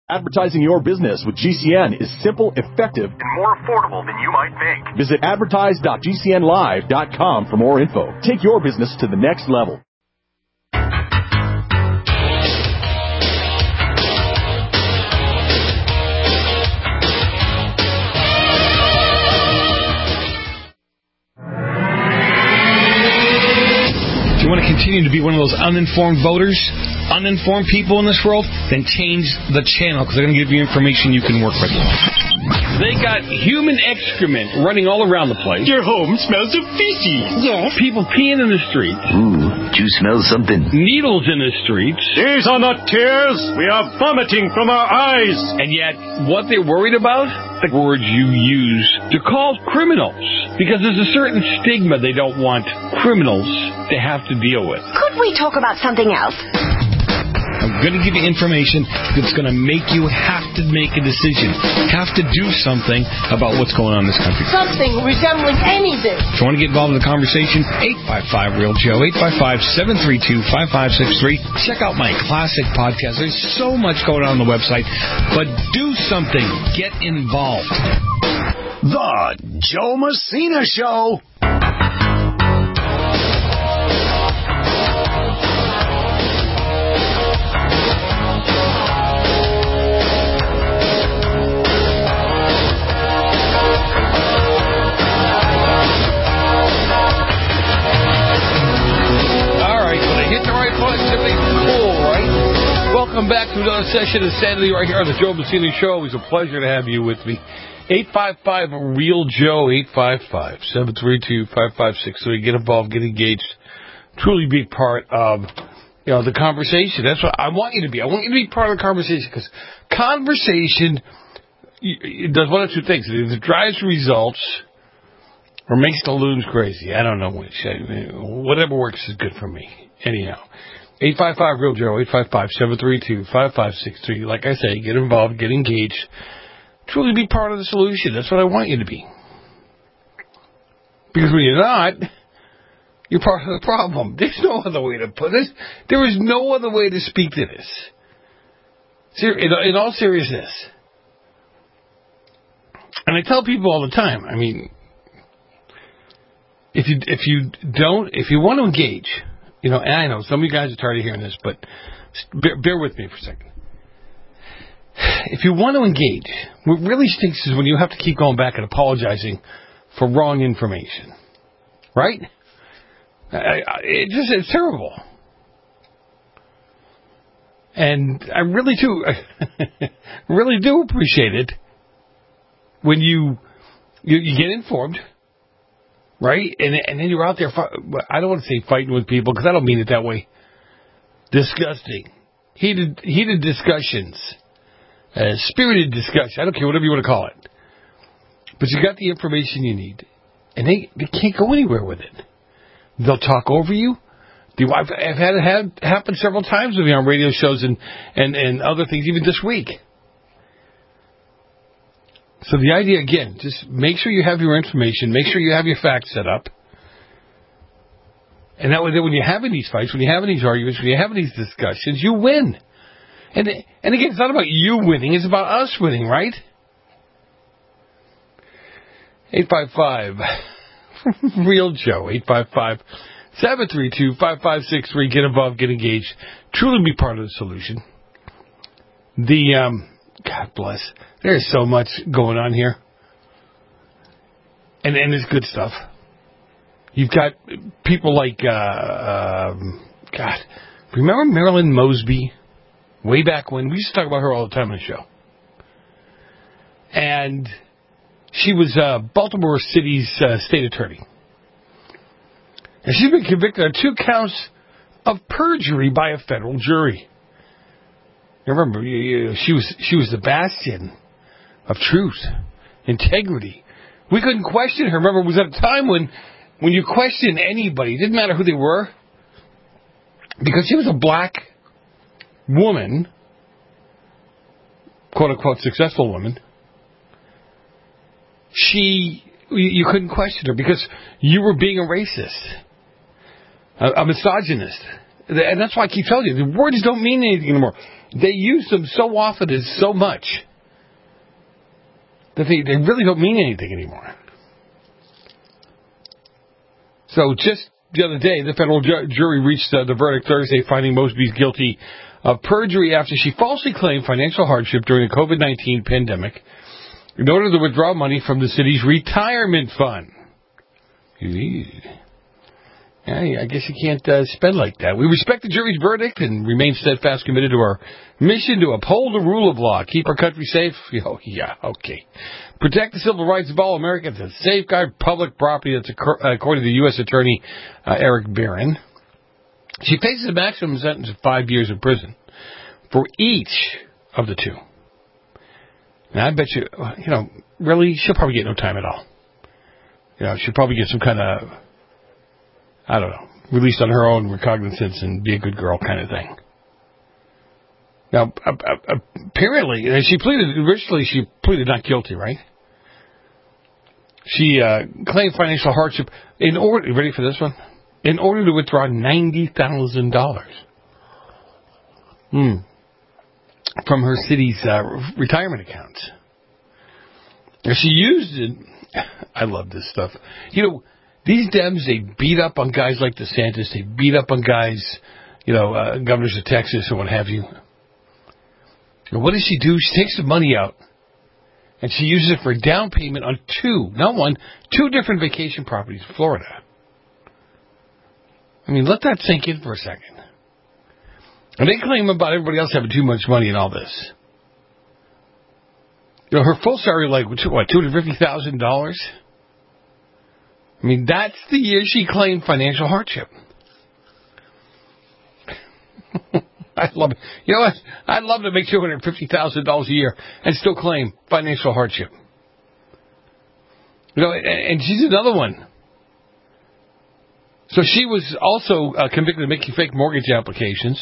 Advertising your business with GCN is simple, effective, and more affordable than you might think. Visit advertise.gcnlive.com for more info. Take your business to the next level. If you want to continue to be one of those uninformed voters, uninformed people in this world, then change the channel, because they're going to give you information you can work with. They got human excrement running all around the place. Your home smells of feces. Yes. People peeing in the streets. Ooh, do you smell something? Needles in the streets. These are not tears. We are vomiting from our eyes. And yet, what they're worried about? The words you use to call criminals. Because there's a certain stigma they don't want criminals to have to deal with. Could we talk about something else? I'm going to give you information that's going to make you have to make a decision, have to do something about what's going on in this country. Something resembling anything. If you want to get involved in the conversation, 855-REAL-JOE, 855-732-5563. Check out my classic podcast. There's so much going on the website, but do something. Get involved. The Joe Messina Show. Welcome back to another session of Sanity right here on the Joe Messina Show. Always a pleasure to have you with me. 855-REAL-JOE, 855-732-5563. Get involved, get engaged. Truly be part of, the conversation. That's what I want you to be. I want you to be part of the conversation, because conversation does one of two things. It either drives results or makes the loons crazy. I don't know which. Whatever works is good for me. Anyhow. 855-REAL-JOE, 855-732-5563. Like I say, get involved, get engaged. Truly be part of the solution. That's what I want you to be. Because when you're not, you're part of the problem. There's no other way to put this. There is no other way to speak to this. In all seriousness. And I tell people all the time, I mean, if you want to engage, and I know some of you guys are tired of hearing this, but bear with me for a second. If you want to engage, what really stinks is when you have to keep going back and apologizing for wrong information. Right? It's terrible. And I really do appreciate it when you get informed. Right? And then you're out there, I don't want to say fighting with people, because I don't mean it that way. Disgusting. Heated discussions. Spirited discussion. I don't care, whatever you want to call it. But you got the information you need. And they can't go anywhere with it. They'll talk over you. I've had it happen several times with me on radio shows and other things, even this week. So the idea, again, just make sure you have your information, make sure you have your facts set up. And that way, when you're having these fights, when you're having these arguments, when you're having these discussions, you win. And again, it's not about you winning, it's about us winning, right? 855-REAL-JOE, 855-732-5563. Get involved, get engaged. Truly be part of the solution. God bless. There's so much going on here. And it's good stuff. You've got people like, remember Marilyn Mosby? Way back when. We used to talk about her all the time on the show. And she was Baltimore City's state attorney. And she's been convicted of 2 counts of perjury by a federal jury. Remember, she was the bastion of truth, integrity. We couldn't question her. Remember, it was at a time when you questioned anybody, it didn't matter who they were, because she was a black woman, quote-unquote successful woman. You couldn't question her because you were being a racist, a misogynist, And that's why I keep telling you, the words don't mean anything anymore. They use them so often and so much that they really don't mean anything anymore. So just the other day, the federal jury reached the verdict Thursday, finding Mosby's guilty of perjury after she falsely claimed financial hardship during the COVID-19 pandemic in order to withdraw money from the city's retirement fund. I guess you can't spend like that. We respect the jury's verdict and remain steadfast committed to our mission to uphold the rule of law, keep our country safe. Oh, yeah, okay. Protect the civil rights of all Americans and safeguard public property. That's according to the U.S. Attorney Eric Barron. She faces a maximum sentence of 5 years in prison for each of the two. And I bet you, really, she'll probably get no time at all. She'll probably get some kind of, I don't know, released on her own recognizance and be a good girl kind of thing. Now, apparently, originally she pleaded not guilty, right? She claimed financial hardship in order, ready for this one? In order to withdraw $90,000 from her city's retirement accounts. And she used it. I love this stuff. These Dems, they beat up on guys like DeSantis. They beat up on guys, governors of Texas and what have you. And what does she do? She takes the money out and she uses it for a down payment on two different vacation properties in Florida. I mean, let that sink in for a second. And they claim about everybody else having too much money and all this. Her full salary, $250,000? I mean, that's the year she claimed financial hardship. I love it. You know what? I'd love to make $250,000 a year and still claim financial hardship. And she's another one. So she was also convicted of making fake mortgage applications.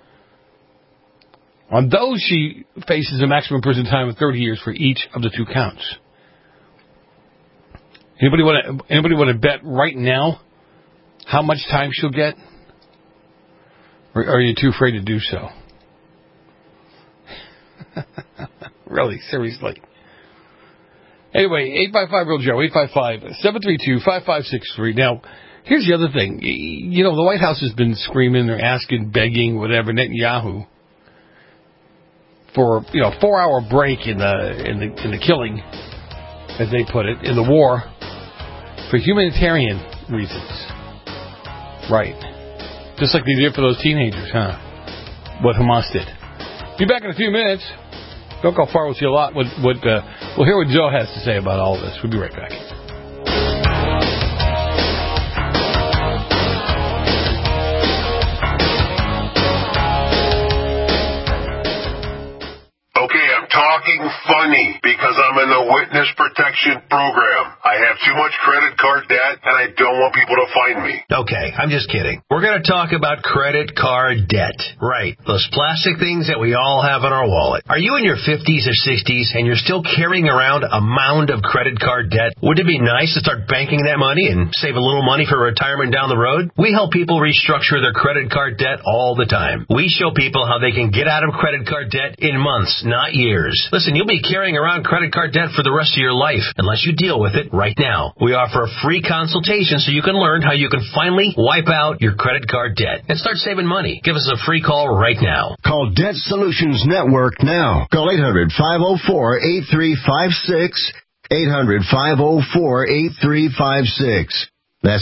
On those, she faces a maximum prison time of 30 years for each of the two counts. Anybody want to bet right now how much time she'll get? Or are you too afraid to do so? Really, seriously. Anyway, 855-REAL-JOE, 855-732-5563. Now, here's the other thing. The White House has been screaming or asking, begging, whatever, Netanyahu, for, 4-hour break in the killing, as they put it, in the war, for humanitarian reasons. Right. Just like they did for those teenagers, huh? What Hamas did. Be back in a few minutes. Don't go far, we'll see a lot. We'll hear what Joe has to say about all of this. We'll be right back. Talking funny because I'm in the witness protection program. I have too much credit card debt and I don't want people to find me. Okay, I'm just kidding. We're going to talk about credit card debt. Right. Those plastic things that we all have in our wallet. Are you in your 50s or 60s and you're still carrying around a mound of credit card debt? Wouldn't it be nice to start banking that money and save a little money for retirement down the road? We help people restructure their credit card debt all the time. We show people how they can get out of credit card debt in months, not years. Listen, you'll be carrying around credit card debt for the rest of your life unless you deal with it right now. We offer a free consultation so you can learn how you can finally wipe out your credit card debt and start saving money. Give us a free call right now. Call Debt Solutions Network now. Call 800-504-8356. 800-504-8356. That's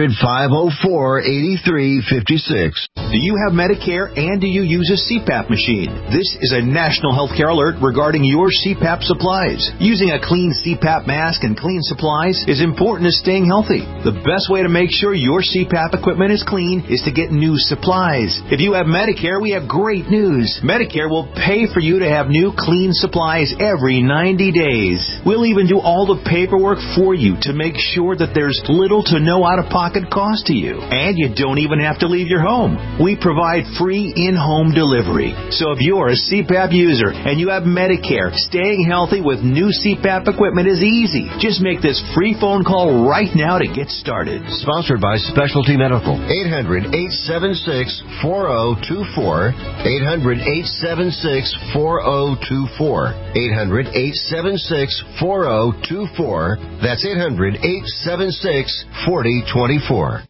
800-504-8356. Do you have Medicare and do you use a CPAP machine? This is a national healthcare alert regarding your CPAP supplies. Using a clean CPAP mask and clean supplies is important to staying healthy. The best way to make sure your CPAP equipment is clean is to get new supplies. If you have Medicare, we have great news. Medicare will pay for you to have new clean supplies every 90 days. We'll even do all the paperwork for you to make sure that there's little to no out-of-pocket cost to you, and you don't even have to leave your home. We provide free in-home delivery. So if you're a CPAP user and you have Medicare, staying healthy with new CPAP equipment is easy. Just make this free phone call right now to get started. Sponsored by Specialty Medical. 800-876-4024. 800-876-4024. 800-876-4024. That's 800-876-4024.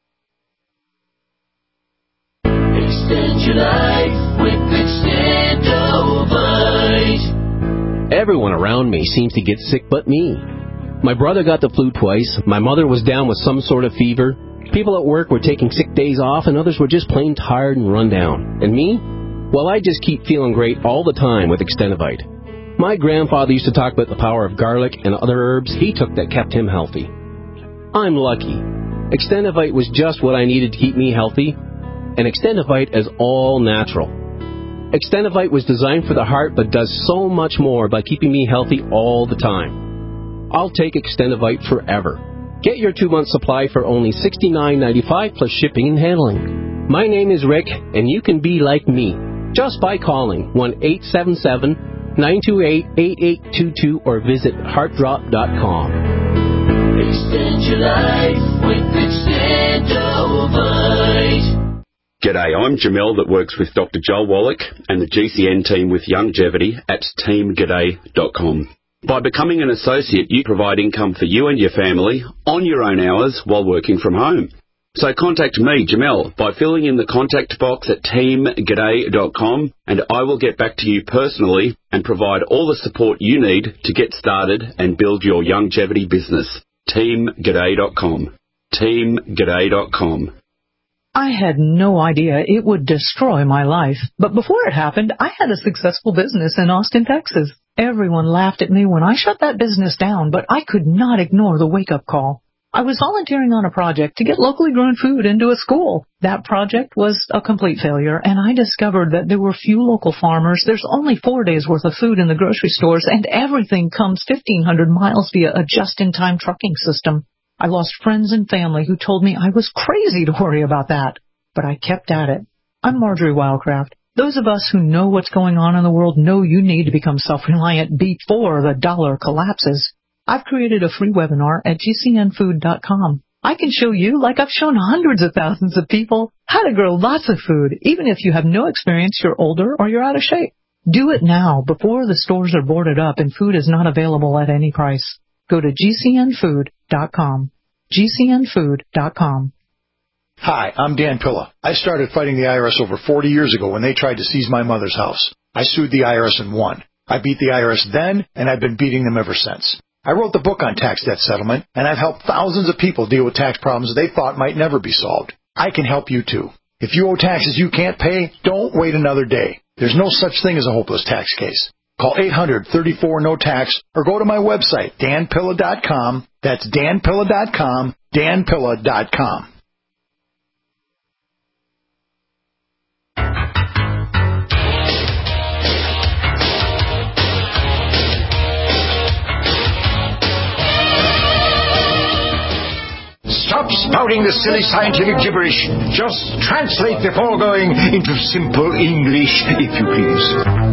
Extend your life with Extendovite. Everyone around me seems to get sick but me. My brother got the flu twice. My mother was down with some sort of fever. People at work were taking sick days off, and others were just plain tired and run down. And me? Well, I just keep feeling great all the time with Extendovite. My grandfather used to talk about the power of garlic and other herbs he took that kept him healthy. I'm lucky. Extendovite was just what I needed to keep me healthy, and Extendovite is all natural. Extendovite was designed for the heart but does so much more by keeping me healthy all the time. I'll take Extendovite forever. Get your 2-month supply for only $69.95 plus shipping and handling. My name is Rick, and you can be like me just by calling 1-877-928-8822 or visit heartdrop.com. Extend your life with Extendovite. G'day, I'm Jamel that works with Dr. Joel Wallach and the GCN team with Longevity at teamg'day.com. By becoming an associate, you provide income for you and your family on your own hours while working from home. So contact me, Jamel, by filling in the contact box at teamg'day.com, and I will get back to you personally and provide all the support you need to get started and build your longevity business. teamg'day.com. teamg'day.com. I had no idea it would destroy my life. But before it happened, I had a successful business in Austin, Texas. Everyone laughed at me when I shut that business down, but I could not ignore the wake-up call. I was volunteering on a project to get locally grown food into a school. That project was a complete failure, and I discovered that there were few local farmers. There's only 4 days' worth of food in the grocery stores, and everything comes 1,500 miles via a just-in-time trucking system. I lost friends and family who told me I was crazy to worry about that. But I kept at it. I'm Marjorie Wildcraft. Those of us who know what's going on in the world know you need to become self-reliant before the dollar collapses. I've created a free webinar at gcnfood.com. I can show you, like I've shown hundreds of thousands of people, how to grow lots of food, even if you have no experience, you're older, or you're out of shape. Do it now, before the stores are boarded up and food is not available at any price. Go to gcnfood.com. gcnfood.com. Hi, I'm Dan Pilla. I started fighting the IRS over 40 years ago when they tried to seize my mother's house. I sued the IRS and won. I beat the IRS then, and I've been beating them ever since. I wrote the book on tax debt settlement, and I've helped thousands of people deal with tax problems they thought might never be solved. I can help you too. If you owe taxes you can't pay, don't wait another day. There's no such thing as a hopeless tax case. Call 800-34-NO-TAX or go to my website, danpilla.com. That's danpilla.com, danpilla.com. Stop spouting the silly scientific gibberish. Just translate the foregoing into simple English, if you please.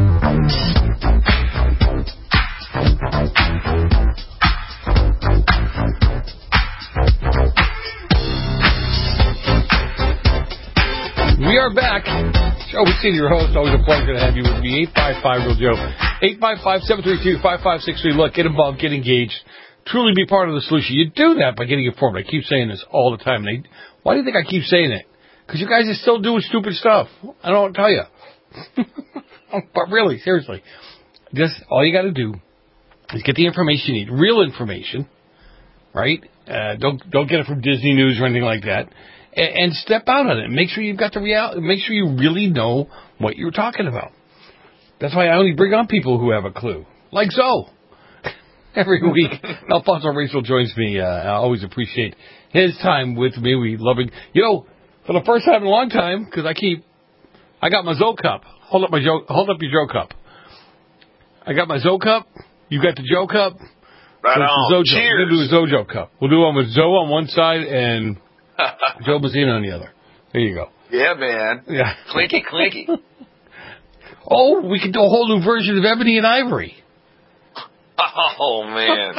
We are back. Joe Weeksy, your host. Always a pleasure to have you with me. 855-REAL-JOE. 855-732-5563. Look, get involved, get engaged. Truly be part of the solution. You do that by getting informed. I keep saying this all the time. Why do you think I keep saying it? Because you guys are still doing stupid stuff. I don't tell you. But really, seriously. Just all you got to do is get the information you need. Real information. Right? Don't get it from Disney News or anything like that. And step out on it. Make sure you've got the reality. Make sure you really know what you're talking about. That's why I only bring on people who have a clue. Like Zoe. Every week, Alfonso Rachel joins me. I always appreciate his time with me. We love it. You know, for the first time in a long time, because I got my Zoe cup. Hold up your Joe cup. I got my Zoe cup. You got the Joe cup. Right on. Zojo. Cheers. We're going to do a Zojo cup. We'll do one with Zoe on one side and Joe Bazzina on the other. There you go. Yeah, man. Yeah. Clinky, clinky. Oh, we can do a whole new version of Ebony and Ivory. Oh, man.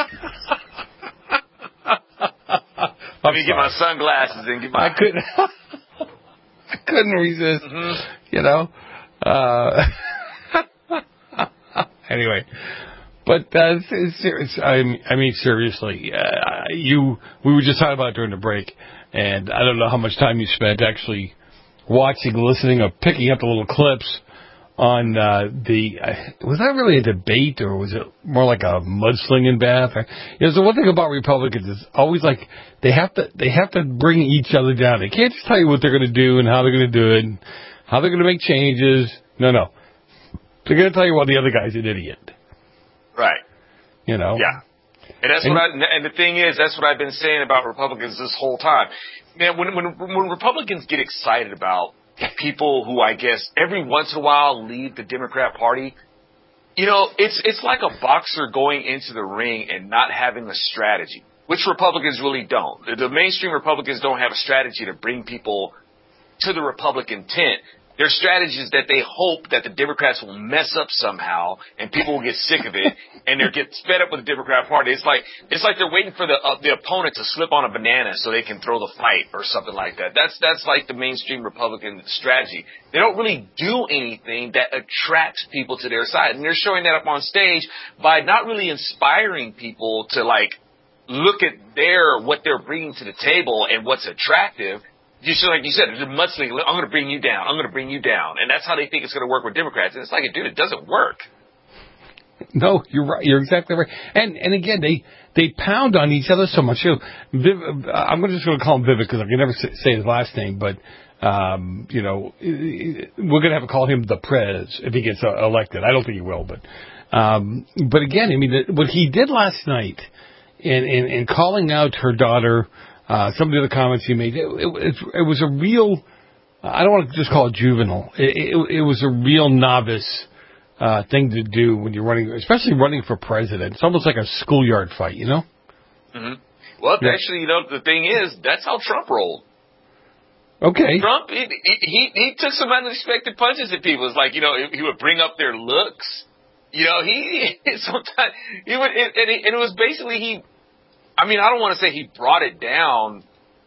Let me get my sunglasses and get my... I couldn't resist. Mm-hmm. You know? Anyway. But serious. I mean, seriously, we were just talking about it during the break, and I don't know how much time you spent actually watching, listening, or picking up the little clips on was that really a debate, or was it more like a mudslinging bath? The one thing about Republicans is always like they have to bring each other down. They can't just tell you what they're going to do and how they're going to do it and how they're going to make changes. No. They're going to tell you, well, the other guy's an idiot. Right. You know? Yeah. And that's and the thing is, that's what I've been saying about Republicans this whole time. Man, when Republicans get excited about people who, I guess, every once in a while leave the Democrat Party, it's like a boxer going into the ring and not having a strategy, which Republicans really don't. The mainstream Republicans don't have a strategy to bring people to the Republican tent. Their strategy is that they hope that the Democrats will mess up somehow and people will get sick of it and they'll get fed up with the Democrat Party. It's like they're waiting for the opponent to slip on a banana so they can throw the fight or something like that. That's like the mainstream Republican strategy. They don't really do anything that attracts people to their side, and they're showing that up on stage by not really inspiring people to look at what they're bringing to the table and what's attractive. Just like you said, it's a mudslinging. I'm going to bring you down. I'm going to bring you down. And that's how they think it's going to work with Democrats. And it's like, dude, it doesn't work. No, you're right. You're exactly right. And again, they pound on each other so much. I'm just going to call him Vivek because I can never say his last name. But, we're going to have to call him the Prez if he gets elected. I don't think he will. But again, I mean, what he did last night in calling out her daughter, some of the other comments he made, it was a real, I don't want to just call it juvenile. It was a real novice thing to do when you're running, especially running for president. It's almost like a schoolyard fight, you know? Mm-hmm. Well, yeah. Actually, the thing is, that's how Trump rolled. Okay. Trump, he took some unexpected punches at people. It's like, he would bring up their looks. He sometimes, he would, and it was basically I don't want to say he brought it down.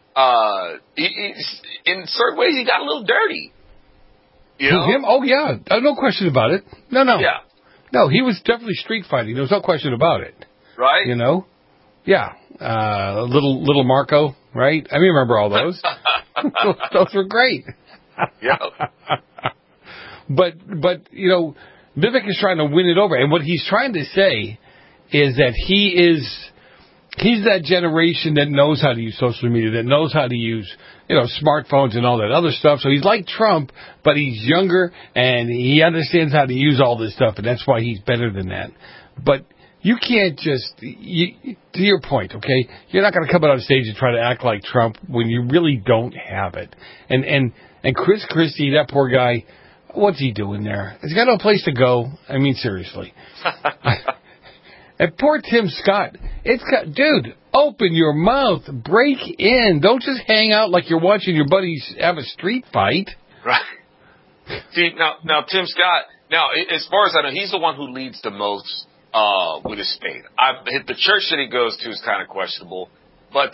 In certain ways, he got a little dirty. Him? Oh, yeah. No question about it. No. Yeah. No, he was definitely street fighting. There was no question about it. Right? Yeah. Little Marco, right? I remember all those. Those were great. Yeah. But Vivek is trying to win it over. And what he's trying to say is that he's that generation that knows how to use social media, that knows how to use, smartphones and all that other stuff. So he's like Trump, but he's younger and he understands how to use all this stuff, and that's why he's better than that. But you can't just, to your point, okay, you're not going to come out on stage and try to act like Trump when you really don't have it. And Chris Christie, that poor guy, what's he doing there? He's got no place to go. I mean, seriously. And poor Tim Scott, dude, open your mouth, break in. Don't just hang out like you're watching your buddies have a street fight. Right. See, now Tim Scott, as far as I know, he's the one who leads the most with his spade. The church that he goes to is kind of questionable, but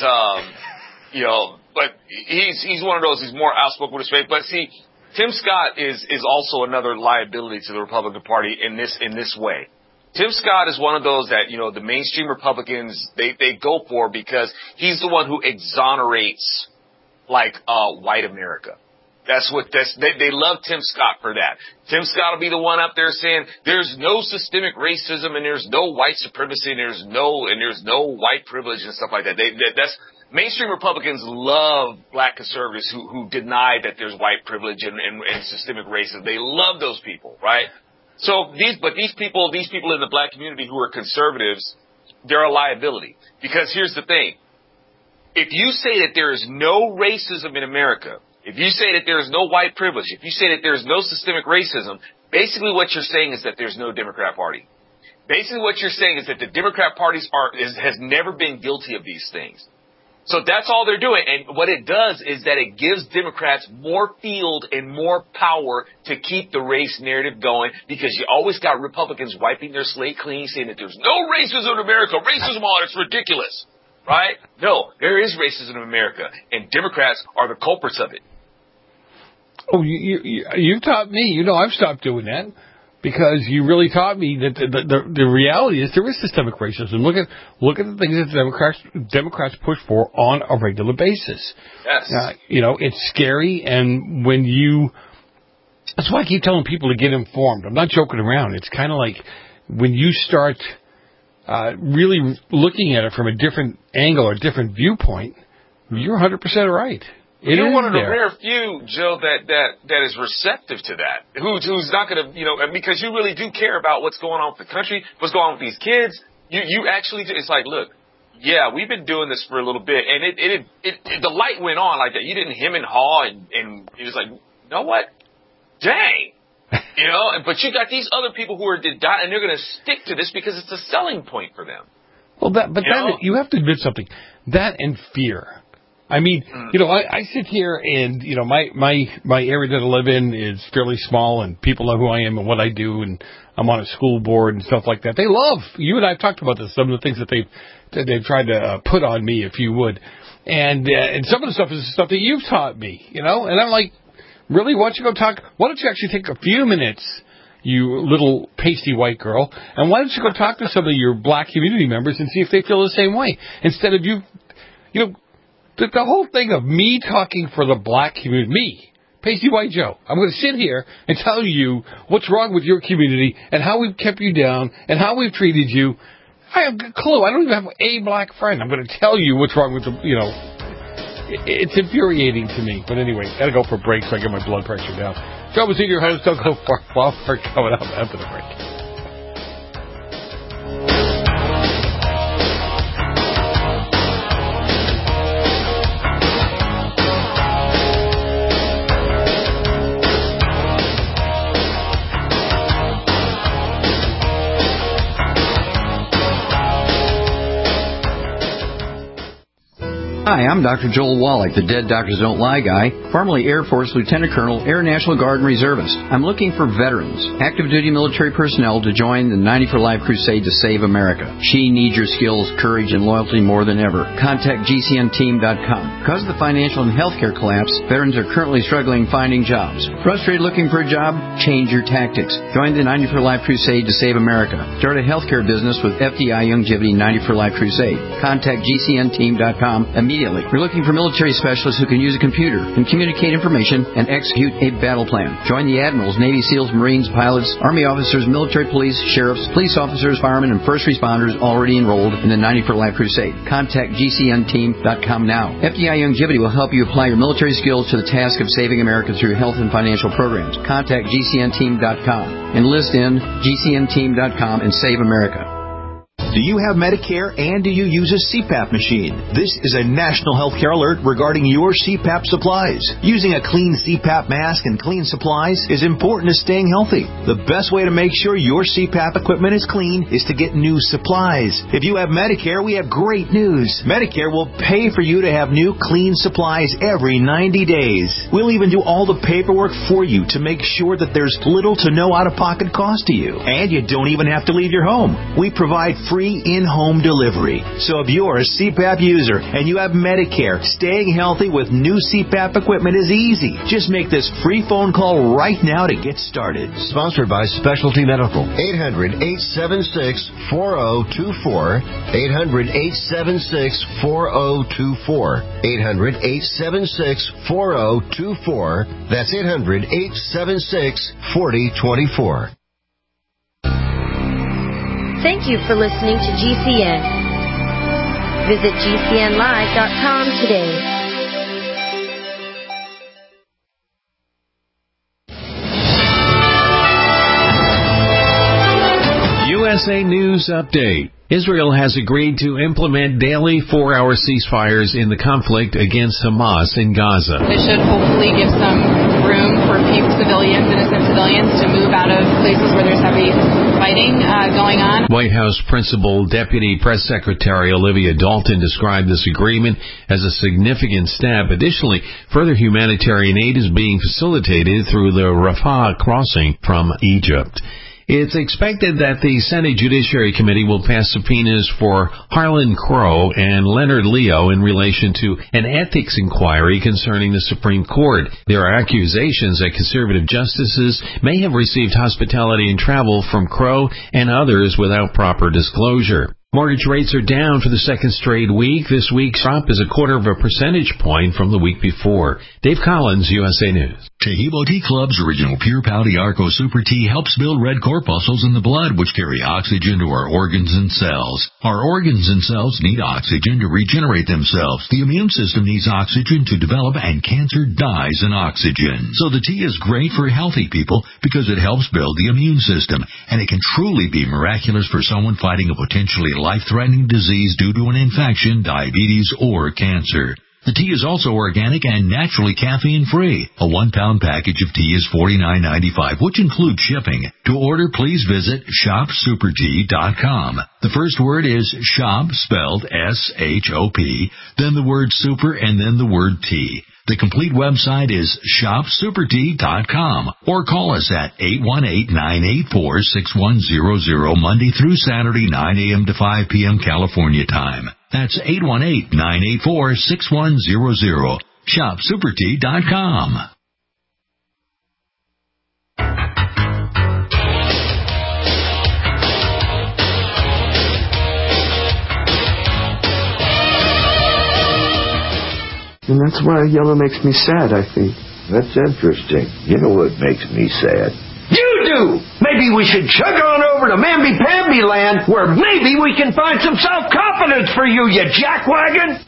but he's one of those. He's more outspoken with his spade. But see, Tim Scott is also another liability to the Republican Party in this way. Tim Scott is one of those that, the mainstream Republicans, they go for because he's the one who exonerates, white America. They love Tim Scott for that. Tim Scott will be the one up there saying there's no systemic racism and there's no white supremacy and there's no white privilege and stuff like that. Mainstream Republicans love black conservatives who deny that there's white privilege and systemic racism. They love those people, right? So these people in the black community who are conservatives, they're a liability. Because here's the thing. If you say that there is no racism in America, if you say that there is no white privilege, if you say that there is no systemic racism, basically what you're saying is that there's no Democrat Party. Basically what you're saying is that the Democrat Party has never been guilty of these things. So that's all they're doing. And what it does is that it gives Democrats more field and more power to keep the race narrative going, because you always got Republicans wiping their slate clean, saying that there's no racism in America. Racism, it's ridiculous. Right? No, there is racism in America, and Democrats are the culprits of it. Oh, you taught me. You know, I've stopped doing that. Because you really taught me that the reality is there is systemic racism. Look at the things that Democrats push for on a regular basis. Yes. You know, it's scary, and that's why I keep telling people to get informed. I'm not joking around. It's kind of like when you start really looking at it from a different angle or a different viewpoint, you're 100% right. You're one of the rare few, Joe, that is receptive to that. Who's not going to, because you really do care about what's going on with the country, what's going on with these kids. You actually, it's like, look, yeah, we've been doing this for a little bit, and the light went on like that. You didn't hem and haw, and it was like, you know what? Dang. But you got these other people who are dying, and they're going to stick to this because it's a selling point for them. Well, you have to admit something. That and fear. I mean, I sit here and, my area that I live in is fairly small, and people know who I am and what I do, and I'm on a school board and stuff like that. They love, you and I have talked about this, some of the things that they've tried to put on me, if you would. And some of the stuff is stuff that you've taught me, and I'm like, really, why don't you actually take a few minutes, you little pasty white girl, and why don't you go talk to some of your black community members and see if they feel the same way, instead of the whole thing of me talking for the black community, me, Pasty White Joe, I'm going to sit here and tell you what's wrong with your community and how we've kept you down and how we've treated you. I have a clue. I don't even have a black friend. I'm going to tell you what's wrong with it's infuriating to me. But anyway, got to go for a break so I get my blood pressure down. Joe was your host. Don't go far. We're coming up after the break. Hi, I'm Dr. Joel Wallach, the Dead Doctors Don't Lie guy, formerly Air Force Lieutenant Colonel, Air National Guard and Reservist. I'm looking for veterans, active duty military personnel to join the 90 for Life crusade to save America. She needs your skills, courage, and loyalty more than ever. Contact GCNteam.com. Because of the financial and healthcare collapse, veterans are currently struggling finding jobs. Frustrated looking for a job? Change your tactics. Join the 90 for Life crusade to save America. Start a healthcare business with FDI Youngevity 90 for Life crusade. Contact GCNteam.com immediately. We're looking for military specialists who can use a computer and communicate information and execute a battle plan. Join the admirals, Navy SEALs, Marines, pilots, Army officers, military police, sheriffs, police officers, firemen, and first responders already enrolled in the 90 for Life crusade. Contact GCNteam.com now. FDI Youngevity will help you apply your military skills to the task of saving America through health and financial programs. Contact GCNteam.com. Enlist in GCNteam.com and save America. Do you have Medicare and do you use a CPAP machine? This is a national healthcare alert regarding your CPAP supplies. Using a clean CPAP mask and clean supplies is important to staying healthy. The best way to make sure your CPAP equipment is clean is to get new supplies. If you have Medicare, we have great news. Medicare will pay for you to have new clean supplies every 90 days. We'll even do all the paperwork for you to make sure that there's little to no out-of-pocket cost to you. And you don't even have to leave your home. We provide free in-home delivery. So if you're a CPAP user and you have Medicare, staying healthy with new CPAP equipment is easy. Just make this free phone call right now to get started. Sponsored by Specialty Medical. 800-876-4024. 800-876-4024. 800-876-4024. That's 800-876-4024. Thank you for listening to GCN. Visit GCNlive.com today. USA News Update. Israel has agreed to implement daily 4-hour ceasefires in the conflict against Hamas in Gaza. It should hopefully give some room for few civilians, innocent civilians, to move out of places where there's heavy fighting going on. White House Principal Deputy Press Secretary Olivia Dalton described this agreement as a significant step. Additionally, further humanitarian aid is being facilitated through the Rafah crossing from Egypt. It's expected that the Senate Judiciary Committee will pass subpoenas for Harlan Crow and Leonard Leo in relation to an ethics inquiry concerning the Supreme Court. There are accusations that conservative justices may have received hospitality and travel from Crow and others without proper disclosure. Mortgage rates are down for the second straight week. This week's drop is 0.25 percentage point from the week before. Dave Collins, USA News. Tahibo Tea Club's original Pure Pouty Arco Super Tea helps build red corpuscles in the blood, which carry oxygen to our organs and cells. Our organs and cells need oxygen to regenerate themselves. The immune system needs oxygen to develop, and cancer dies in oxygen. So the tea is great for healthy people because it helps build the immune system, and it can truly be miraculous for someone fighting a potentially life-threatening disease due to an infection, diabetes, or cancer. The tea is also organic and naturally caffeine-free. A 1-pound package of tea is $49.95, which includes shipping. To order, please visit shopsupertea.com. The first word is shop, spelled S-H-O-P, then the word super, and then the word tea. The complete website is shopsupertea.com, or call us at 818-984-6100 Monday through Saturday, 9 a.m. to 5 p.m. California time. That's 818-984-6100. Shopsupertea.com. And that's why yellow makes me sad, I think. That's interesting. You know what makes me sad? You do! Maybe we should chug on over to Mamby-Pamby land, where maybe we can find some self-confidence for you, you jackwagon!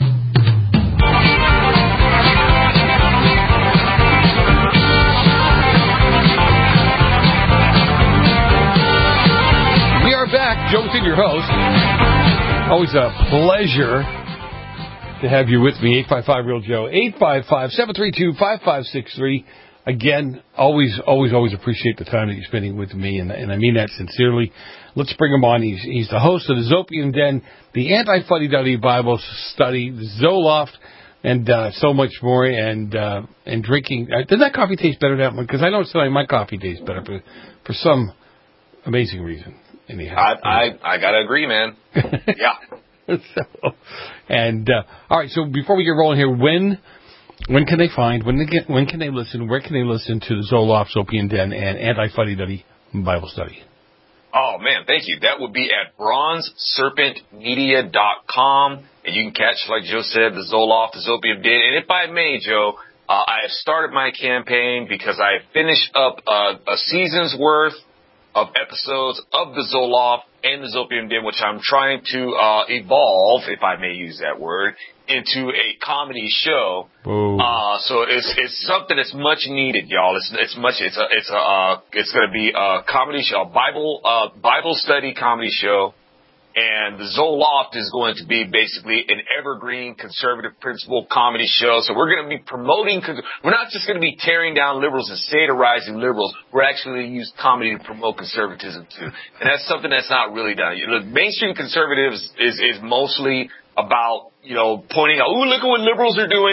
We are back. Joe Tin, your host. Always a pleasure to have you with me. 855-REAL-JOE, 855-732-5563. Again, always appreciate the time that you're spending with me, and I mean that sincerely. Let's bring him on. He's the host of the Zopian Den, the Anti-Fuddy-Duddy Bible Study, the Zoloft, and so much more, and drinking. Does that coffee taste better that one? Because I know it's like my coffee tastes better for some amazing reason. Anyhow, I gotta agree, man. Yeah. All right. So before we get rolling here, when can they find? When can they listen? Where can they listen to the Zoloft, Zopian Den, and Anti-Fuddy-Duddy Bible Study? Oh man, thank you. That would be at bronzeserpentmedia.com, and you can catch, like Joe said, the Zoloft, the Zopian Den. And if I may, Joe, I have started my campaign because I finished up a season's worth of episodes of the Zoloft and the Zopian Den, which I'm trying to evolve, if I may use that word, into a comedy show. So it's something that's much needed, y'all. It's going to be a comedy show, a Bible study comedy show. And the Zoloft is going to be basically an evergreen conservative principle comedy show. So we're going to be promoting, we're not just going to be tearing down liberals and satirizing liberals. We're actually going to use comedy to promote conservatism too. And that's something that's not really done. Look, mainstream conservatives is mostly about, pointing out, ooh, look at what liberals are doing,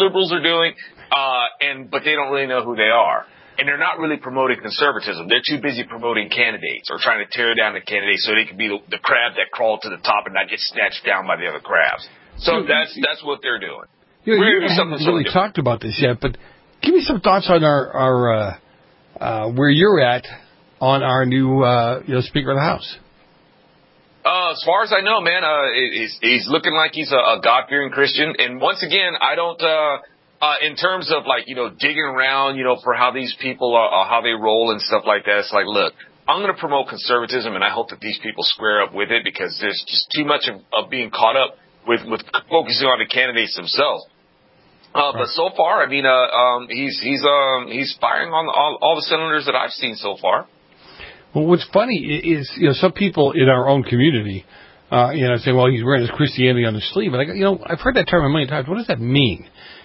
but they don't really know who they are. And they're not really promoting conservatism. They're too busy promoting candidates or trying to tear down the candidates so they can be the crab that crawled to the top and not get snatched down by the other crabs. So that's what they're doing. You haven't really talked about this yet, but give me some thoughts on our where you're at on our new Speaker of the House. As far as I know, man, he's looking like he's a God-fearing Christian. And once again, I don't. In terms of digging around, for how these people are, how they roll and stuff like that, it's like, look, I'm going to promote conservatism, and I hope that these people square up with it because there's just too much of being caught up with focusing on the candidates themselves. But so far, I mean, he's firing on all the cylinders that I've seen so far. Well, what's funny is, some people in our own community, say, well, he's wearing his Christianity on his sleeve. And I've heard that term a million times. What does that mean?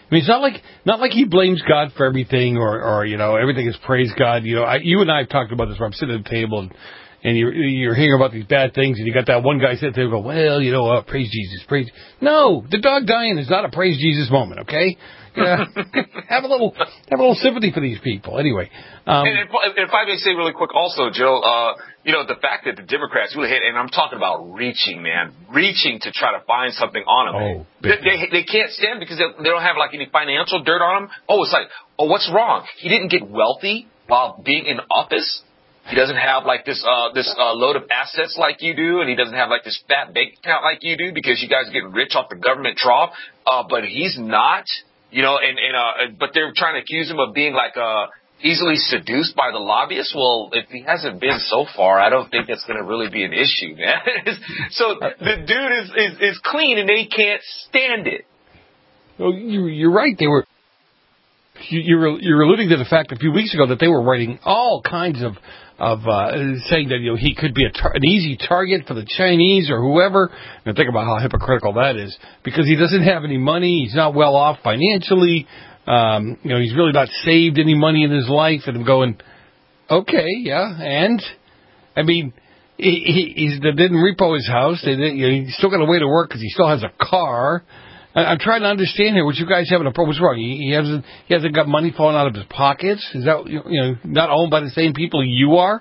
I mean, it's not like he blames God for everything or everything is praise God. You and I have talked about this where I'm sitting at the table and you're hearing about these bad things, and you got that one guy sitting there go, well, praise Jesus, praise. No, the dog dying is not a praise Jesus moment, okay? Have a little sympathy for these people. Anyway, and if I may say really quick, also, Joe, the fact that the Democrats really hit, and I'm talking about reaching to try to find something on them. They can't stand because they don't have like any financial dirt on them. It's like, what's wrong? He didn't get wealthy while being in office. He doesn't have like this load of assets like you do, and he doesn't have like this fat bank account like you do because you guys are getting rich off the government trough. But he's not, but they're trying to accuse him of being like easily seduced by the lobbyists. Well, if he hasn't been so far, I don't think that's going to really be an issue, man. So the dude is clean, and they can't stand it. Well, you're right. They were. You're alluding to the fact a few weeks ago that they were writing all kinds of saying that he could be an easy target for the Chinese or whoever. And think about how hypocritical that is, because he doesn't have any money. He's not well off financially. He's really not saved any money in his life. And I'm going, okay, yeah, and I mean, they didn't repo his house. He's still got a way to work because he still has a car. I'm trying to understand here what you guys have in a problem. What's wrong? He hasn't got money falling out of his pockets. Is that not owned by the same people you are?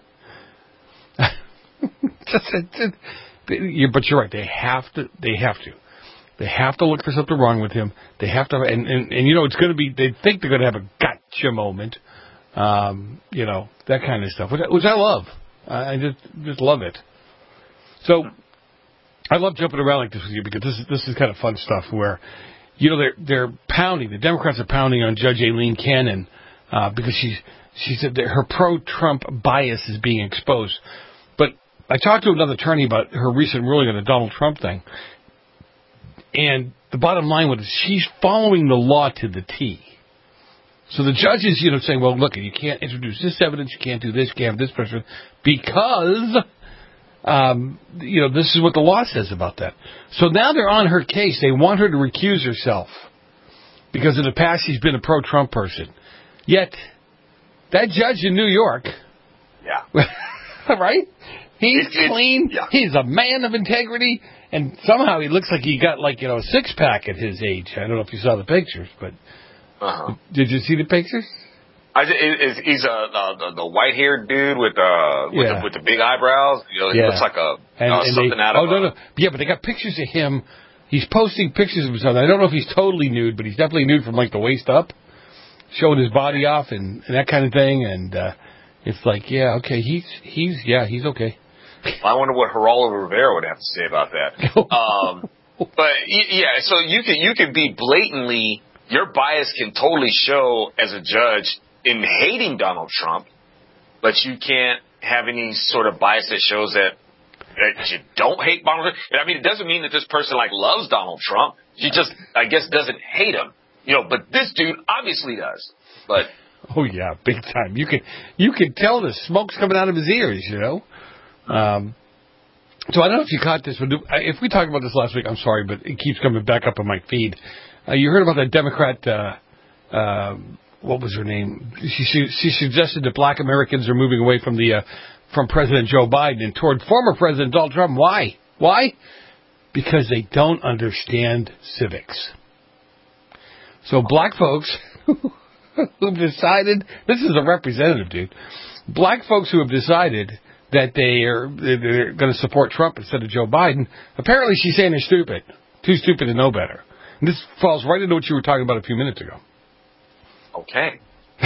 But you're right. They have to look for something wrong with him. They have to, and it's going to be. They think they're going to have a gotcha moment. That kind of stuff, which I love. I just love it. So. I love jumping around like this with you because this is kind of fun stuff where, they're pounding, the Democrats are pounding on Judge Aileen Cannon because she said that her pro-Trump bias is being exposed. But I talked to another attorney about her recent ruling on the Donald Trump thing, and the bottom line was she's following the law to the T. So the judge is, saying, well, look, you can't introduce this evidence, you can't do this, you can't have this person, because... this is what the law says about that. So now they're on her case. They want her to recuse herself because in the past she's been a pro-Trump person. Yet, that judge in New York, right? He's clean. Yeah. He's a man of integrity, and somehow he looks like he got a six-pack at his age. I don't know if you saw the pictures, but did you see the pictures? He's the white-haired dude with the big eyebrows. He looks like something out of. No. Yeah, but they got pictures of him. He's posting pictures of himself. I don't know if he's totally nude, but he's definitely nude from like the waist up, showing his body off and that kind of thing. And it's like, okay, he's okay. I wonder what Geraldo Rivera would have to say about that. But so you can be blatantly, your bias can totally show as a judge in hating Donald Trump, but you can't have any sort of bias that shows that you don't hate Donald Trump. I mean, it doesn't mean that this person loves Donald Trump. She just, I guess, doesn't hate him. But this dude obviously does. But oh yeah, big time. You can tell the smoke's coming out of his ears. So I don't know if you caught this, but if we talked about this last week, I'm sorry, but it keeps coming back up on my feed. You heard about that Democrat. What was her name? She suggested that Black Americans are moving away from President Joe Biden and toward former President Donald Trump. Why? Because they don't understand civics. So black folks who've decided, this is a representative, dude. Black folks who have decided that they're going to support Trump instead of Joe Biden. Apparently, she's saying they're stupid, too stupid to know better. And this falls right into what you were talking about a few minutes ago. Okay.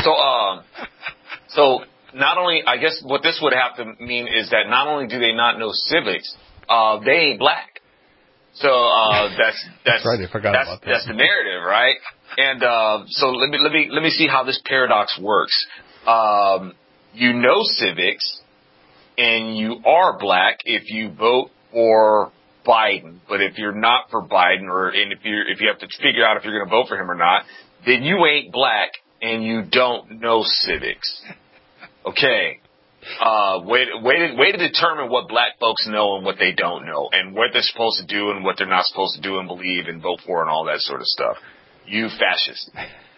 So not only, I guess what this would have to mean is that not only do they not know civics, they ain't black. So that's right. I forgot about that. That's the narrative, right? And so let me see how this paradox works. You know civics, and you are black if you vote for Biden. But if you're not for Biden, and if you have to figure out if you're going to vote for him or not, then you ain't black and you don't know civics. Okay. Way to determine what black folks know and what they don't know, and what they're supposed to do and what they're not supposed to do and believe and vote for and all that sort of stuff. You fascist.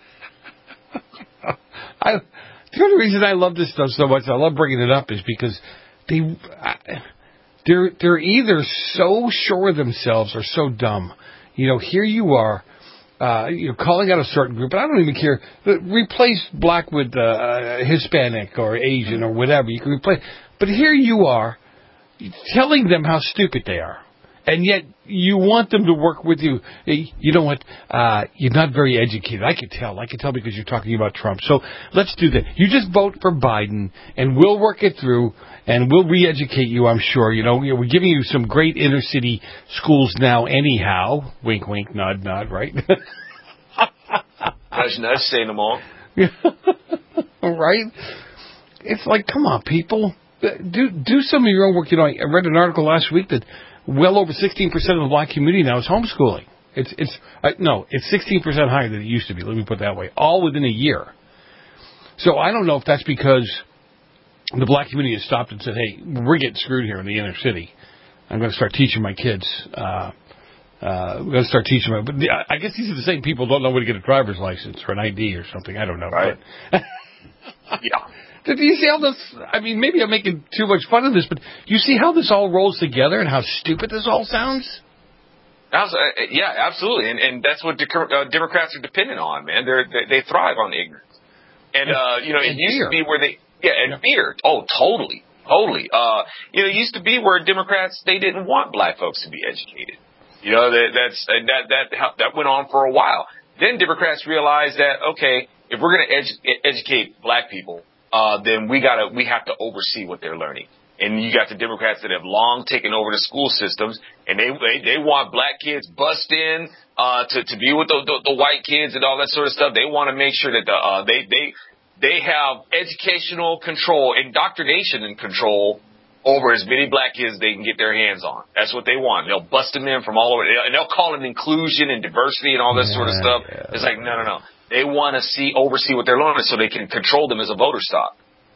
The only reason I love this stuff so much, I love bringing it up, is because they're either so sure of themselves or so dumb. Here you are, calling out a certain group, and I don't even care. Replace black with Hispanic or Asian or whatever. You can replace, but here you are, telling them how stupid they are. And yet, you want them to work with you. You know what? You're not very educated. I can tell. Because you're talking about Trump. So let's do that. You just vote for Biden, and we'll work it through, and we'll re-educate you, I'm sure. We're giving you some great inner-city schools now anyhow. Wink, wink, nod, nod, right? Nudge, nudge, say no more. Right? It's like, come on, people. Do some of your own work. I read an article last week that well over 16% of the black community now is homeschooling. It's 16% higher than it used to be. Let me put it that way. All within a year. So I don't know if that's because the black community has stopped and said, "Hey, we're getting screwed here in the inner city. I'm going to start teaching my kids. We're going to start teaching them." But I guess these are the same people who don't know where to get a driver's license or an ID or something. I don't know. Right. Yeah. Do you see how this, maybe I'm making too much fun of this, but you see how this all rolls together and how stupid this all sounds? Yeah, absolutely. And that's what Democrats are dependent on, man. They thrive on ignorance. And, it used to be where fear. Oh, totally. Totally. It used to be where Democrats, they didn't want black folks to be educated. That went on for a while. Then Democrats realized that, okay, if we're going to educate black people, then we have to oversee what they're learning. And you got the Democrats that have long taken over the school systems, and they want black kids bussed in to be with the white kids and all that sort of stuff. They want to make sure that they have educational control, indoctrination and control over as many black kids as they can get their hands on. That's what they want. They'll bust them in from all over, and they'll call it inclusion and diversity and all that sort of stuff. Yeah. It's like, no. They want to oversee what they're learning so they can control them as a voter stock.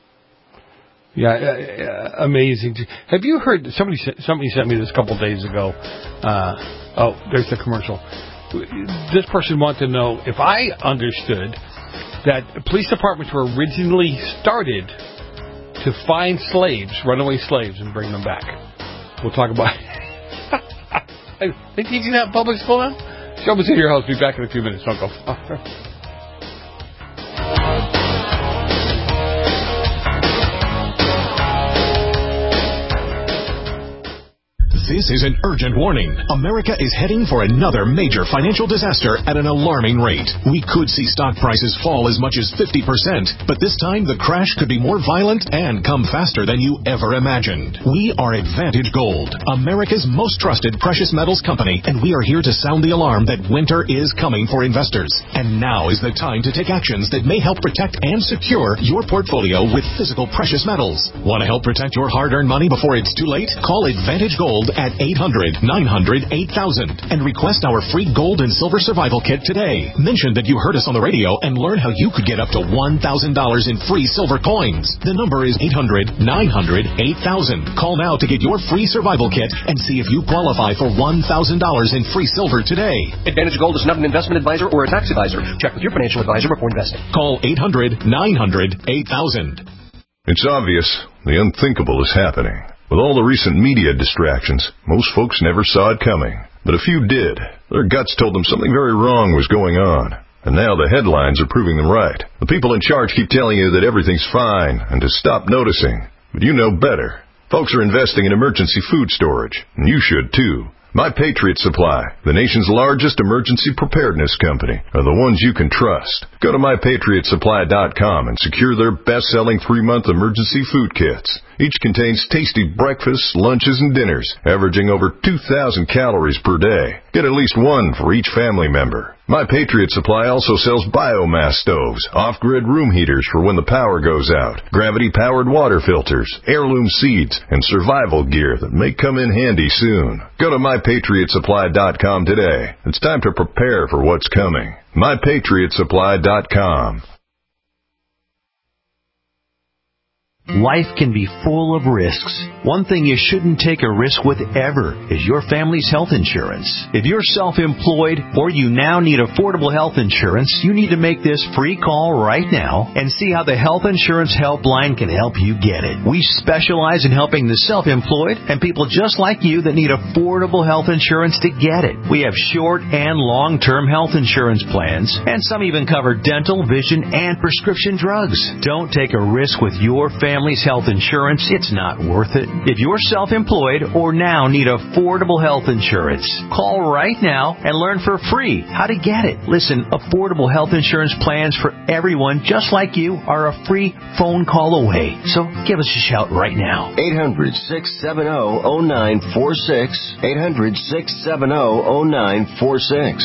Yeah, amazing. Have you heard, somebody sent me this a couple of days ago. There's the commercial. This person wanted to know if I understood that police departments were originally started to find runaway slaves, and bring them back. We'll talk about it. They teaching that in public school now? Show us in your house. Be back in a few minutes. Don't go far. This is an urgent warning. America is heading for another major financial disaster at an alarming rate. We could see stock prices fall as much as 50%, but this time the crash could be more violent and come faster than you ever imagined. We are Advantage Gold, America's most trusted precious metals company, and we are here to sound the alarm that winter is coming for investors. And now is the time to take actions that may help protect and secure your portfolio with physical precious metals. Want to help protect your hard-earned money before it's too late? Call Advantage Gold at 800-900-8000 and request our free gold and silver survival kit today. Mention that you heard us on the radio and learn how you could get up to $1,000 in free silver coins. The number is 800-900-8000. Call now to get your free survival kit and see if you qualify for $1,000 in free silver today. Advantage Gold is not an investment advisor or a tax advisor. Check with your financial advisor before investing. Call 800-900-8000. It's obvious the unthinkable is happening. With all the recent media distractions, most folks never saw it coming. But a few did. Their guts told them something very wrong was going on. And now the headlines are proving them right. The people in charge keep telling you that everything's fine and to stop noticing. But you know better. Folks are investing in emergency food storage, and you should too. My Patriot Supply, the nation's largest emergency preparedness company, are the ones you can trust. Go to MyPatriotSupply.com and secure their best-selling 3-month emergency food kits. Each contains tasty breakfasts, lunches, and dinners, averaging over 2,000 calories per day. Get at least one for each family member. My Patriot Supply also sells biomass stoves, off-grid room heaters for when the power goes out, gravity-powered water filters, heirloom seeds, and survival gear that may come in handy soon. Go to MyPatriotSupply.com today. It's time to prepare for what's coming. MyPatriotSupply.com. Life can be full of risks. One thing you shouldn't take a risk with ever is your family's health insurance. If you're self-employed or you now need affordable health insurance, you need to make this free call right now and see how the Health Insurance Helpline can help you get it. We specialize in helping the self-employed and people just like you that need affordable health insurance to get it. We have short and long-term health insurance plans, and some even cover dental, vision, and prescription drugs. Don't take a risk with your family's health insurance. It's not worth it. If you're self-employed or now need affordable health insurance, call right now and learn for free how to get it. Listen, affordable health insurance plans for everyone just like you are a free phone call away. So give us a shout right now. 800-670-0946. 800-670-0946.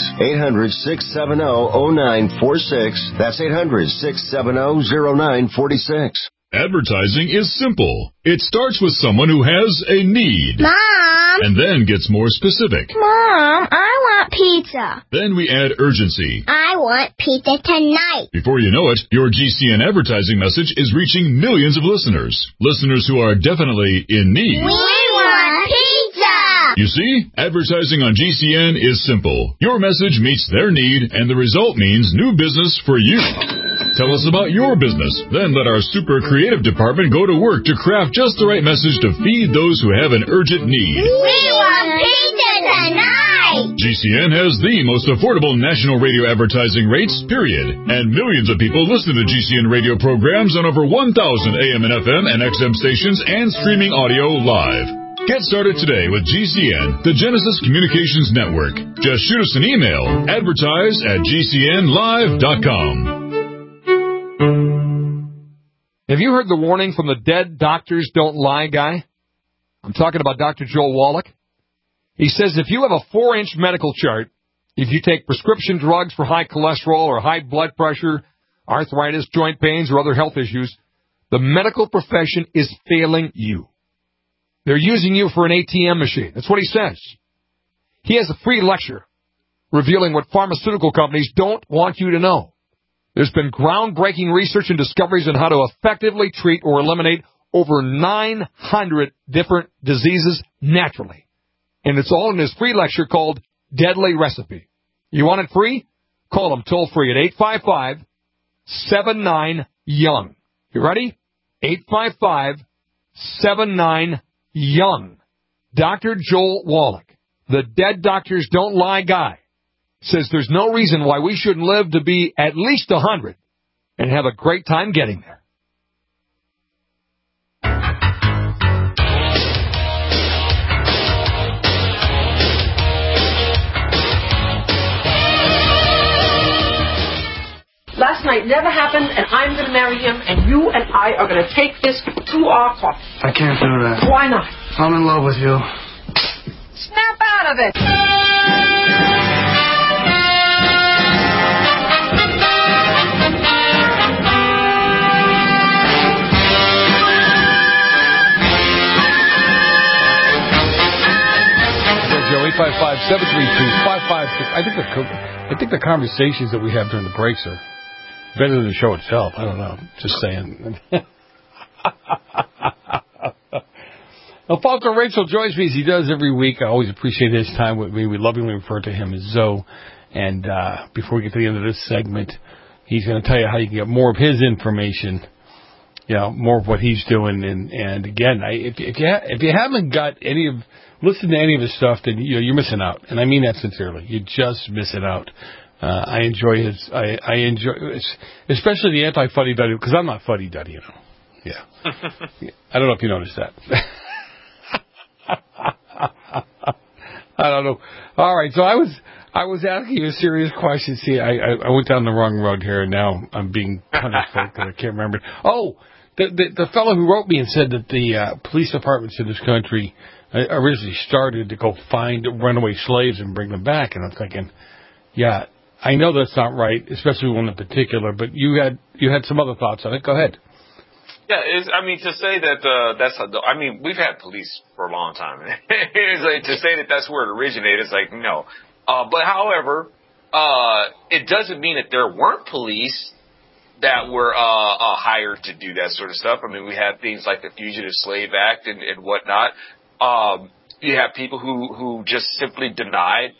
800-670-0946. That's 800-670-0946. Advertising is simple. It starts with someone who has a need. Mom! And then gets more specific. Mom, I want pizza. Then we add urgency. I want pizza tonight. Before you know it, your GCN advertising message is reaching millions of listeners. Listeners who are definitely in need. We want pizza! You see, advertising on GCN is simple. Your message meets their need, and the result means new business for you. Tell us about your business. Then let our super creative department go to work to craft just the right message to feed those who have an urgent need. We want pizza tonight! GCN has the most affordable national radio advertising rates, period. And millions of people listen to GCN radio programs on over 1,000 AM and FM and XM stations and streaming audio live. Get started today with GCN, the Genesis Communications Network. Just shoot us an email, advertise@gcnlive.com. Have you heard the warning from the Dead Doctors Don't Lie guy? I'm talking about Dr. Joel Wallach. He says if you have a 4-inch medical chart, if you take prescription drugs for high cholesterol or high blood pressure, arthritis, joint pains, or other health issues, the medical profession is failing you. They're using you for an ATM machine. That's what he says. He has a free lecture revealing what pharmaceutical companies don't want you to know. There's been groundbreaking research and discoveries on how to effectively treat or eliminate over 900 different diseases naturally. And it's all in his free lecture called Deadly Recipe. You want it free? Call him toll free at 855-79-YOUNG. You ready? 855-79-YOUNG. Dr. Joel Wallach, the Dead Doctors Don't Lie guy, says there's no reason why we shouldn't live to be at least 100 and have a great time getting there. Last night never happened, and I'm going to marry him, and you and I are going to take this to our coffin. I can't do that. Why not? I'm in love with you. Snap out of it. Joe, 855-732-5566. I think the conversations that we have during the breaks are better than the show itself. I don't know. Just saying. Alfonso Rachel joins me as he does every week. I always appreciate his time with me. We lovingly refer to him as Zoe. And before we get to the end of this segment, he's going to tell you how you can get more of his information, you know, more of what he's doing. And again, if you haven't got any of listened to any of his stuff, then you're missing out. And I mean that sincerely. You're just missing out. I enjoy his. I enjoy, especially the anti-fuddy-duddy, because I'm not fuddy-duddy, you know. Yeah. I don't know if you noticed that. I don't know. All right, so I was asking you a serious question. See, I went down the wrong road here, and now I'm being punished for it because I can't remember. Oh, the fellow who wrote me and said that the police departments in this country originally started to go find runaway slaves and bring them back, and I'm thinking, yeah, I know that's not right, especially one in particular. But you had some other thoughts on it. Go ahead. Yeah, to say that we've had police for a long time. It's like, to say that that's where it originated, it's like, no. But however, it doesn't mean that there weren't police that were hired to do that sort of stuff. I mean, we had things like the Fugitive Slave Act and whatnot. You have people who just simply denied,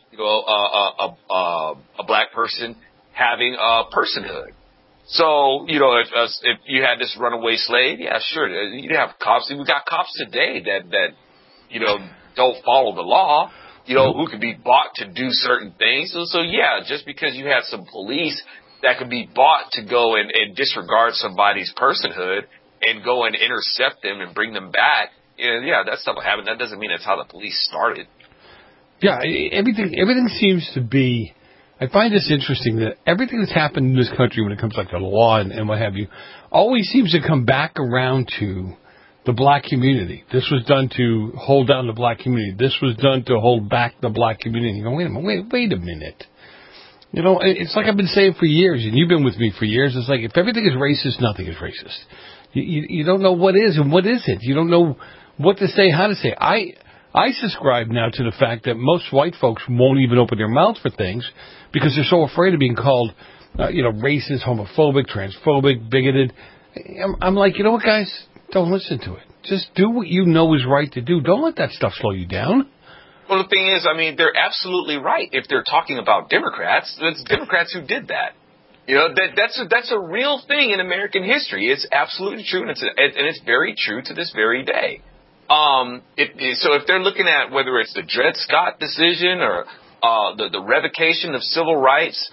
a black person having a personhood. So, if you had this runaway slave, yeah, sure, you have cops. We got cops today that don't follow the law, who could be bought to do certain things. So yeah, just because you have some police that could be bought to go and disregard somebody's personhood and go and intercept them and bring them back, yeah, that stuff will happen. That doesn't mean that's how the police started. Yeah, everything seems to be. I find this interesting that everything that's happened in this country when it comes like to the law and what have you, always seems to come back around to the black community. This was done to hold down the black community. This was done to hold back the black community. You go, wait a minute. It's like I've been saying for years, and you've been with me for years. It's like if everything is racist, nothing is racist. You don't know what is and what isn't. You don't know what to say, how to say. I subscribe now to the fact that most white folks won't even open their mouths for things because they're so afraid of being called, racist, homophobic, transphobic, bigoted. I'm like, you know what, guys? Don't listen to it. Just do what you know is right to do. Don't let that stuff slow you down. Well, the thing is, I mean, they're absolutely right. If they're talking about Democrats, it's Democrats who did that. That's a real thing in American history. It's absolutely true, and it's very true to this very day. So if they're looking at whether it's the Dred Scott decision or the revocation of civil rights,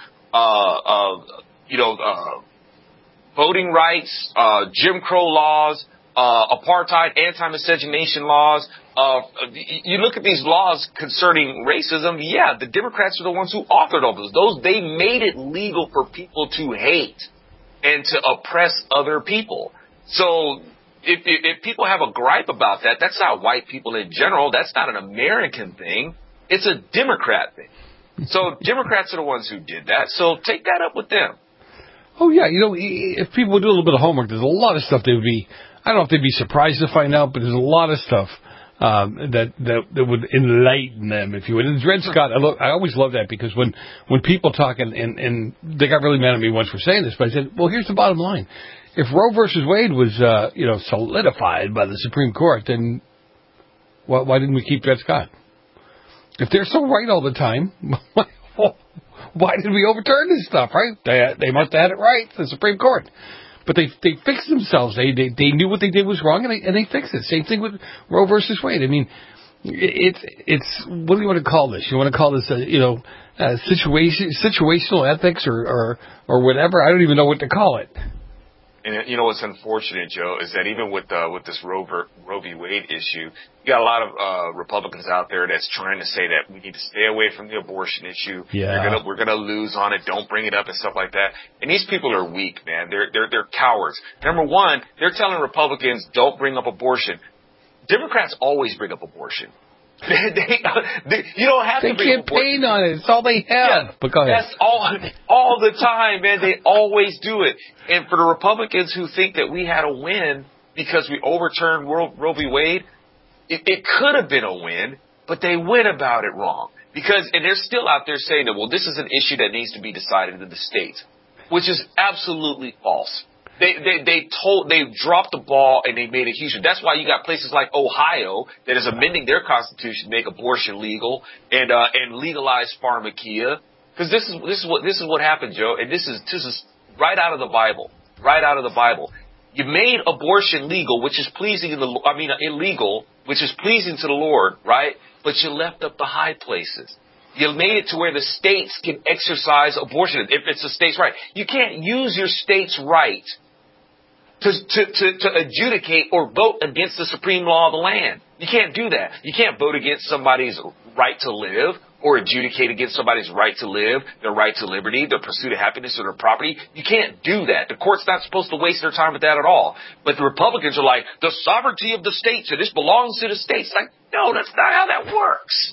voting rights, Jim Crow laws, apartheid, anti-miscegenation laws, you look at these laws concerning racism, yeah, the Democrats are the ones who authored all those. They made it legal for people to hate and to oppress other people. So if people have a gripe about that, that's not white people in general. That's not an American thing. It's a Democrat thing. So Democrats are the ones who did that. So take that up with them. Oh, yeah. If people would do a little bit of homework, there's a lot of stuff they would be, I don't know if they'd be surprised to find out, but there's a lot of stuff that would enlighten them, if you would. And Dred Scott, I always love that because when people talk, and they got really mad at me once for saying this, but I said, well, here's the bottom line. If Roe versus Wade was, solidified by the Supreme Court, then why didn't we keep Dred Scott? If they're so right all the time, why did we overturn this stuff, right? They must have had it right, the Supreme Court. But they fixed themselves. They knew what they did was wrong, and they fixed it. Same thing with Roe versus Wade. I mean, it's what do you want to call this? You want to call this situational ethics or whatever? I don't even know what to call it. And what's unfortunate, Joe, is that even with this Roe v. Wade issue, you got a lot of Republicans out there that's trying to say that we need to stay away from the abortion issue. Yeah. We're gonna lose on it. Don't bring it up and stuff like that. And these people are weak, man. They're cowards. Number one, they're telling Republicans don't bring up abortion. Democrats always bring up abortion. You don't have to bring up abortion. They campaign on it. It's all they have. Yeah, but go ahead. That's all the time, man. They always do it. And for the Republicans who think that we had a win because we overturned Roe v. Wade, it could have been a win, but they went about it wrong. And they're still out there saying that, well, this is an issue that needs to be decided in the states, which is absolutely false. They dropped the ball and they made it huge. That's why you got places like Ohio that is amending their constitution to make abortion legal and legalize pharmakia. Because this is what happened, Joe. And this is right out of the Bible. Right out of the Bible. You made abortion legal, which is illegal, which is pleasing to the Lord, right? But you left up the high places. You made it to where the states can exercise abortion if it's a state's right. You can't use your state's right to adjudicate or vote against the supreme law of the land. You can't do that. You can't vote against somebody's right to live or adjudicate against somebody's right to live, their right to liberty, their pursuit of happiness or their property. You can't do that. The court's not supposed to waste their time with that at all. But the Republicans are like, the sovereignty of the states, and this belongs to the states. Like, no, that's not how that works.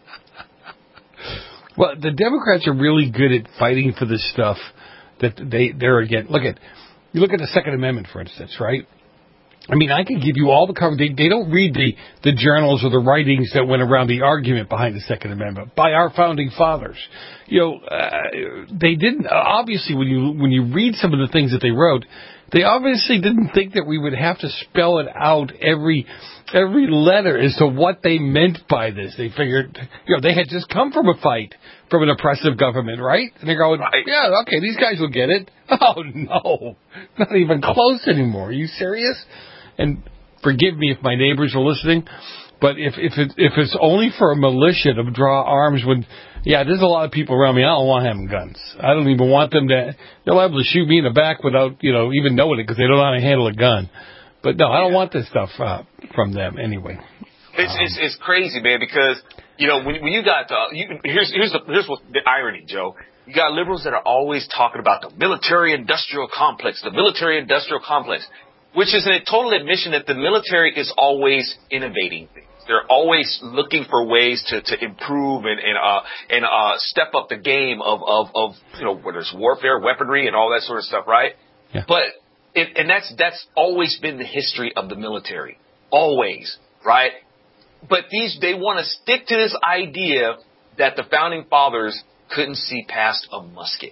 Well, the Democrats are really good at fighting for this stuff that they're against. You look at the Second Amendment, for instance, right? I mean, I could give you all the cover. They don't read the journals or the writings that went around the argument behind the Second Amendment by our founding fathers. They didn't. Obviously, when you read some of the things that they wrote, they obviously didn't think that we would have to spell it out every letter as to what they meant by this. They figured, they had just come from a fight from an oppressive government, right? And they're going, yeah, okay, these guys will get it. Oh, no, not even close anymore. Are you serious? And forgive me if my neighbors are listening, but if it's only for a militia to draw arms when, there's a lot of people around me, I don't want having guns. I don't even want them to, they're liable to shoot me in the back without, even knowing it because they don't know how to handle a gun. But no, I don't want this stuff from them anyway. It's crazy, man, because, when you got, here's what the irony, Joe. You got liberals that are always talking about the military-industrial complex, which is a total admission that the military is always innovating things. They're always looking for ways to improve and step up the game of whether it's warfare, weaponry, and all that sort of stuff, right? Yeah. But that's always been the history of the military, always, right? But they want to stick to this idea that the founding fathers couldn't see past a musket.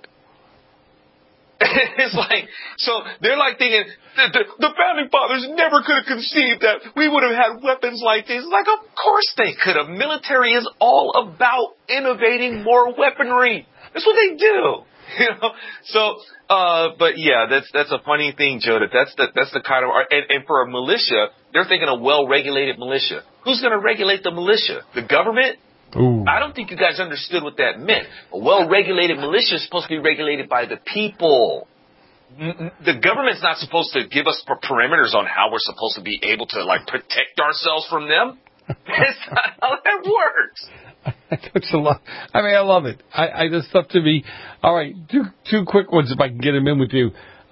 It's like, so they're like thinking, the founding fathers never could have conceived that we would have had weapons like this. Like, of course they could have. Military is all about innovating more weaponry. That's what they do. So, but yeah, that's a funny thing, Joe, that's the kind of, and for a militia, they're thinking a well-regulated militia. Who's going to regulate the militia? The government? Ooh. I don't think you guys understood what that meant. A well-regulated militia is supposed to be regulated by the people. The government's not supposed to give us perimeters on how we're supposed to be able to, protect ourselves from them. That's not how that works. That's a lot. I mean, I love it. This stuff to me. All right, two quick ones if I can get them in with you.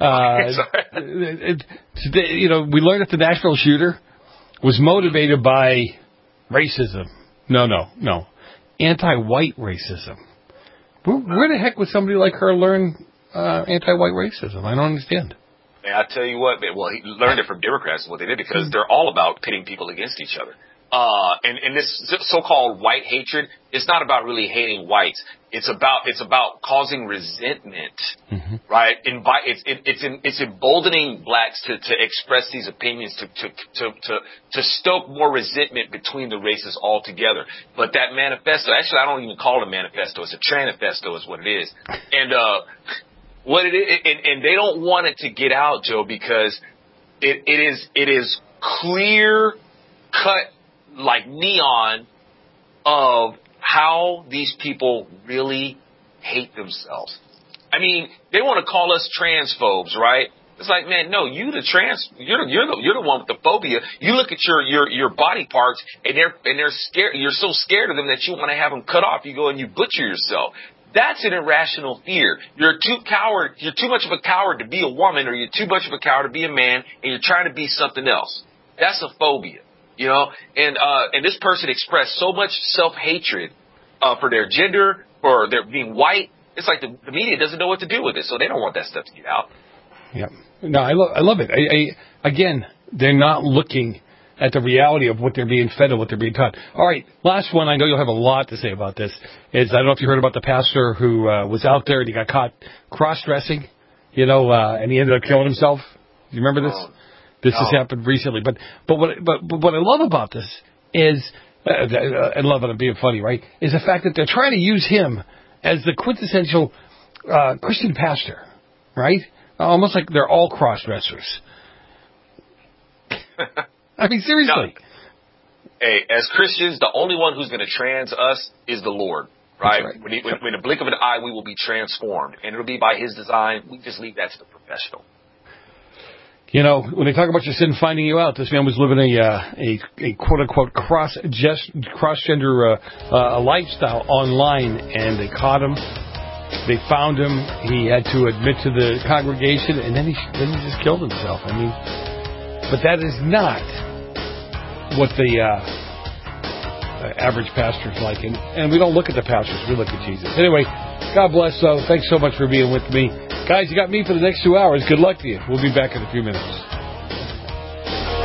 Today, we learned that the Nashville shooter was motivated by racism. No. Anti-white racism. Where the heck would somebody like her learn anti-white racism? I don't understand. Man, I tell you what, man. Well, he learned it from Democrats, what they did, because they're all about pitting people against each other. And this so-called white hatred, it's not about really hating whites. It's about causing resentment, right? It's emboldening blacks to express these opinions, to stoke more resentment between the races altogether. But that manifesto, actually, I don't even call it a manifesto. It's a tranifesto is what it is. And, what it is, and they don't want it to get out, Joe, because it is clear cut like neon of how these people really hate themselves. I mean, they want to call us transphobes, right? It's like, man, no, you're the one with the phobia. You look at your body parts and they're scared. You're so scared of them that you want to have them cut off. You go and you butcher yourself. That's an irrational fear. You're too much of a coward to be a woman, or you're too much of a coward to be a man, and you're trying to be something else. That's a phobia. And this person expressed so much self-hatred for their gender, for their being white. It's like the media doesn't know what to do with it, so they don't want that stuff to get out. Yeah. No, I love it. Again, they're not looking at the reality of what they're being fed and what they're being taught. All right, last one. I know you'll have a lot to say about this. I don't know if you heard about the pastor who was out there and he got caught cross-dressing, and he ended up killing himself. Do you remember this? This has happened recently, but what I love about this is, I love it, I'm being funny, right? Is the fact that they're trying to use him as the quintessential Christian pastor, right? Almost like they're all cross-dressers. I mean, seriously. No. Hey, as Christians, the only one who's going to trans us is the Lord, right? When the blink of an eye, we will be transformed, and it'll be by His design. We just leave that to the professional. When they talk about your sin finding you out, this man was living a quote-unquote cross-gender lifestyle online, and they caught him. They found him. He had to admit to the congregation, and then he just killed himself. I mean, but that is not what the average pastor is like. And we don't look at the pastors. We look at Jesus. Anyway, God bless. Thanks so much for being with me. Guys, you got me for the next 2 hours. Good luck to you. We'll be back in a few minutes.